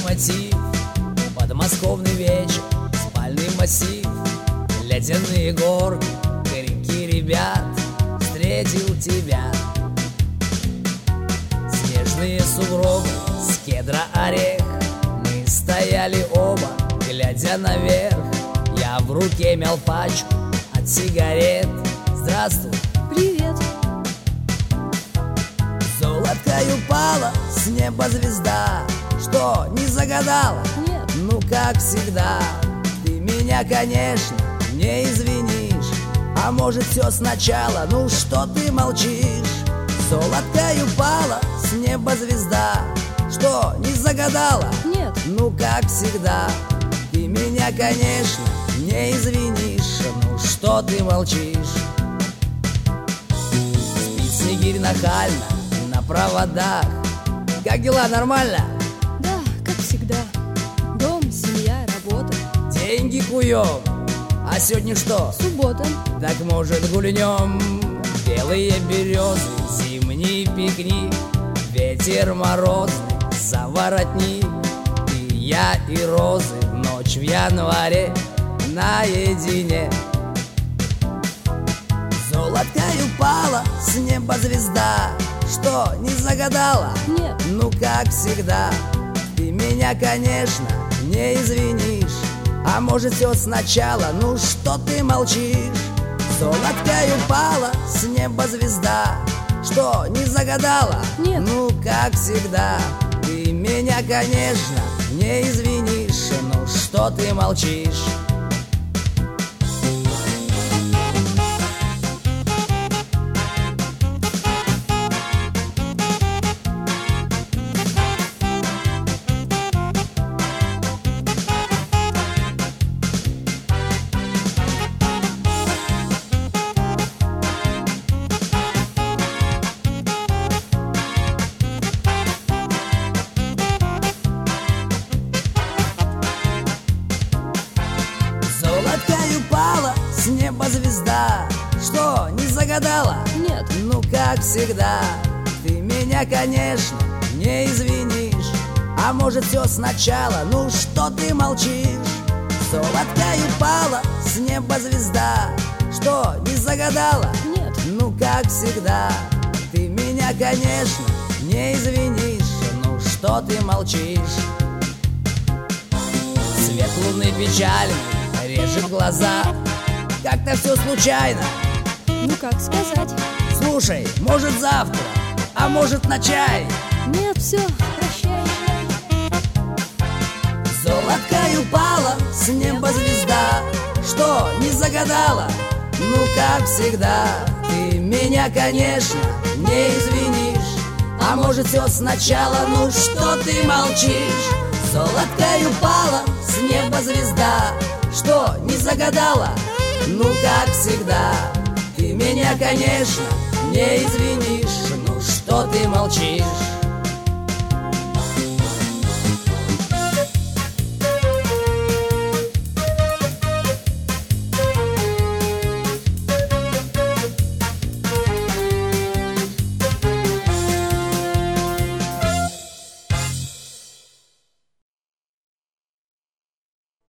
мотив, подмосковный вечер, спальный массив, ледяные горки, крики ребят, встретил тебя. Снежные сугробы, с кедра орех, мы стояли оба, глядя наверх. Я в руке мял пачку от сигарет. Здравствуй. Привет. Золоткой упала с неба звезда. Что, не загадала? Нет. Ну, как всегда, ты меня, конечно, не извинишь. А может, все сначала? Ну, что ты молчишь? Золоткой упала с неба звезда. Что, не загадала? Нет. Ну, как всегда, ты меня, конечно, не извинишь. Ну, что ты молчишь? Спит снегирь нахально на проводах. Как дела, нормально? Да, как всегда. Дом, семья, работа. Деньги куем. А сегодня что? Суббота. Так может гульнем? Белые березы, зимний пикник, ветер морозный, за воротник. И я, и розы, ночь в январе наедине. Золоткой упала с неба звезда. Что, не загадала? Нет. Ну, как всегда, ты меня, конечно, не извинишь. А может, все сначала? Ну, что ты молчишь? Золоткой упала с неба звезда. Что, не загадала? Нет. Ну, как всегда, ты меня, конечно, не извинишь. Ну, что ты молчишь? Золоткой упала с неба звезда. Что, не загадала? Нет. Ну, как всегда, ты меня, конечно, не извинишь. А может, все сначала? Ну, что ты молчишь? Золоткой упала с неба звезда. Что, не загадала? Нет. Ну, как всегда, ты меня, конечно, не извинишь. Ну, что ты молчишь? Свет луны печальный режет глаза. Как-то все случайно. Ну, как сказать? Слушай, может завтра, а может на чай. Нет, все, прощай. Золоткой упала с неба звезда. Что, не загадала? Ну, как всегда, ты меня, конечно, не извинишь. А может, все сначала? Ну, что ты молчишь? Золоткой упала с неба звезда. Что, не загадала? Ну, как всегда, ты меня, конечно, не извинишь. Ну, что ты молчишь?